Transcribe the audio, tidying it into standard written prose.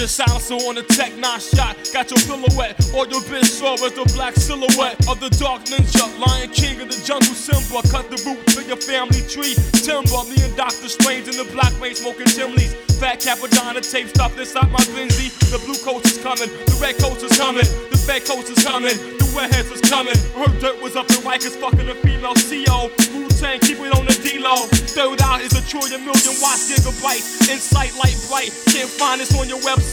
Major silencer on the tech 9 shot. Got your silhouette, or your bitch saw as the black silhouette of the dark ninja. Lion King of the jungle Simba. Cut the root to your family tree. Timber, me and Dr. Strange in the black rain smoking chimneys. Fat Capadonna tape stuffed inside my Benzie. The blue coast is coming, the red coast is coming, the fed coast is coming, the redheads is coming. Heard dirt was up in Rikers fucking a female CO. Wu-Tang, keep it on the D-Lo. Third out is a trillion million watts gigabytes. Insight light bright, can't find this on your website.